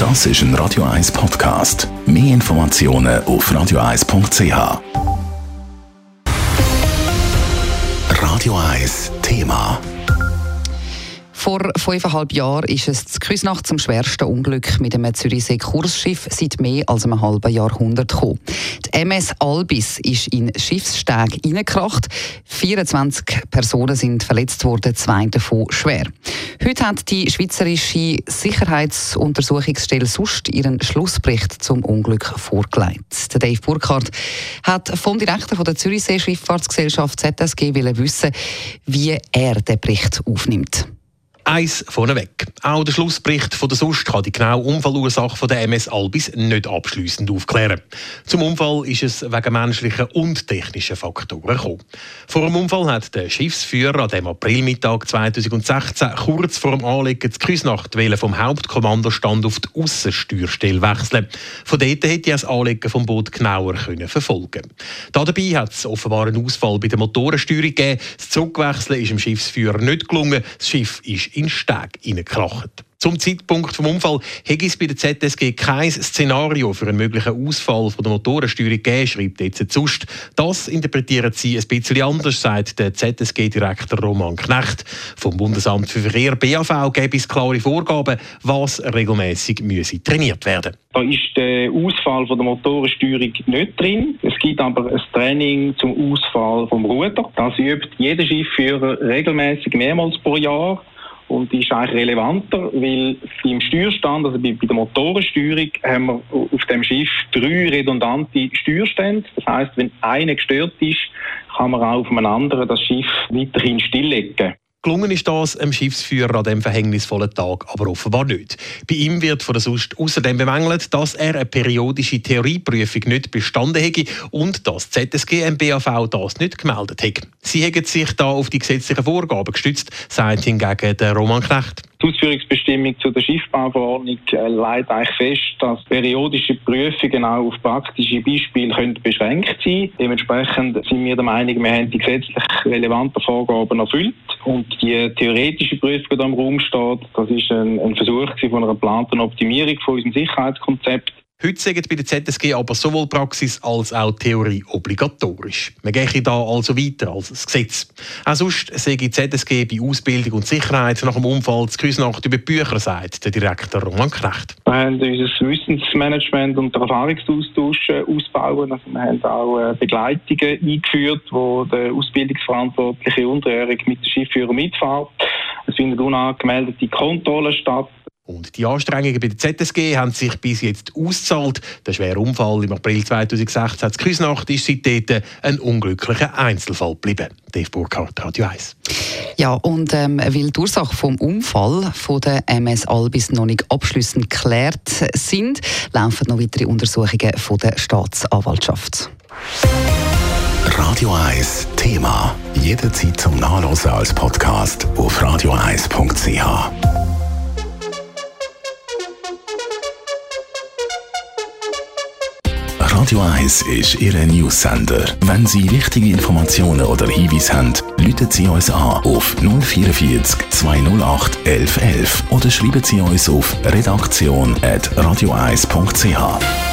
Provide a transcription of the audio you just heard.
Das ist ein Radio 1 Podcast. Mehr Informationen auf radio1.ch. Radio 1 Thema. Vor 5,5 Jahren ist es zu Küsnacht zum schwersten Unglück mit einem Zürichsee-Kursschiff seit mehr als einem halben Jahrhundert gekommen. Die MS Albis ist in den Schiffssteg hineingekracht. 24 Personen sind verletzt worden, 2 davon schwer. Heute hat die Schweizerische Sicherheitsuntersuchungsstelle SUST ihren Schlussbericht zum Unglück vorgelegt. Der Dave Burkhardt hat vom Direktor der Zürichsee-Schifffahrtsgesellschaft ZSG wissen, wie er den Bericht aufnimmt. Eins vorneweg. Auch der Schlussbericht von der SUST kann die genaue Unfallursache der MS Albis nicht abschliessend aufklären. Zum Unfall ist es wegen menschlichen und technischen Faktoren gekommen. Vor dem Unfall hat der Schiffsführer an dem Aprilmittag 2016 kurz vor dem Anlegen zu Küsnacht vom Hauptkommandostand auf die Aussensteuerstelle wechseln. Von dort hätte er das Anlegen vom Boot genauer verfolgen können. Dabei hat es offenbar einen Ausfall bei der Motorensteuerung gegeben. Das Zurückwechseln ist dem Schiffsführer nicht gelungen. Das Schiff ist in den Steg hineingekracht. Zum Zeitpunkt des Unfalls hätte es bei der ZSG kein Szenario für einen möglichen Ausfall von der Motorensteuerung gegeben, schreibt jetzt die SUST. Das interpretieren sie ein bisschen anders, sagt der ZSG-Direktor Roman Knecht. Vom Bundesamt für Verkehr BAV gäbe es klare Vorgaben, was regelmäßig trainiert werden müsse. Da ist der Ausfall von der Motorensteuerung nicht drin. Es gibt aber ein Training zum Ausfall vom Ruder. Das übt jeder Schiffführer regelmäßig mehrmals pro Jahr. Und die ist eigentlich relevanter, weil im Steuerstand, also bei der Motorensteuerung, haben wir auf dem Schiff 3 redundante Steuerstände. Das heisst, wenn einer gestört ist, kann man auch auf einem anderen das Schiff weiterhin stilllegen. Gelungen ist das dem Schiffsführer an diesem verhängnisvollen Tag aber offenbar nicht. Bei ihm wird von der SUST außerdem bemängelt, dass er eine periodische Theorieprüfung nicht bestanden hätte und dass die ZSG im BAV das nicht gemeldet hätte. Sie hätten sich da auf die gesetzlichen Vorgaben gestützt, sagt hingegen der Roman Knecht. Die Ausführungsbestimmung zu der Schiffbauverordnung legt eigentlich fest, dass periodische Prüfungen auch auf praktische Beispiele beschränkt sein können. Dementsprechend sind wir der Meinung, wir haben die gesetzlich relevanten Vorgaben erfüllt. Und die theoretische Prüfung, die da im Raum steht, das ist ein Versuch von einer geplanten Optimierung von unserem Sicherheitskonzept. Heute sagen bei der ZSG aber sowohl Praxis als auch Theorie obligatorisch. Wir gehen da also weiter als das Gesetz. Auch sonst säge die ZSG bei Ausbildung und Sicherheit nach dem Unfall zu Küsnacht über die Bücher, sagt der Direktor Roman Knecht. Wir haben unser Wissensmanagement und den Erfahrungsaustausch ausbauen. Also wir haben auch Begleitungen eingeführt, wo der Ausbildungsverantwortliche unterjährig mit dem Schiffführer mitfährt. Es finden unangemeldete Kontrollen statt. Und die Anstrengungen bei der ZSG haben sich bis jetzt ausgezahlt. Der schwere Unfall im April 2016 in Küsnacht ist seitdem ein unglücklicher Einzelfall geblieben. Dave Burkhardt, Radio 1. Ja, und weil die Ursache vom Unfall von der MS Albis noch nicht abschliessend geklärt sind, laufen noch weitere Untersuchungen von der Staatsanwaltschaft. Radio 1 Thema. Jederzeit zum Nachlesen als Podcast auf radio1.ch. Radio 1 ist Ihr News-Sender. Wenn Sie wichtige Informationen oder Hinweise haben, rufen Sie uns an auf 044 208 1111 oder schreiben Sie uns auf redaktion@radio1.ch.